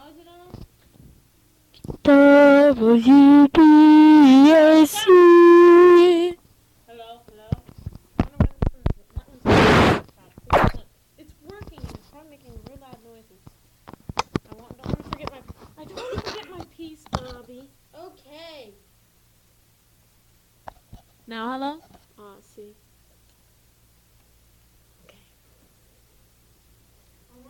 is it on? WBAC. Hello, hello. I don't know why that one's stop. It's working and it's probably making real loud noises. Don't want to forget my. I don't want to forget my piece, Bobby. Okay. Now, hello. See.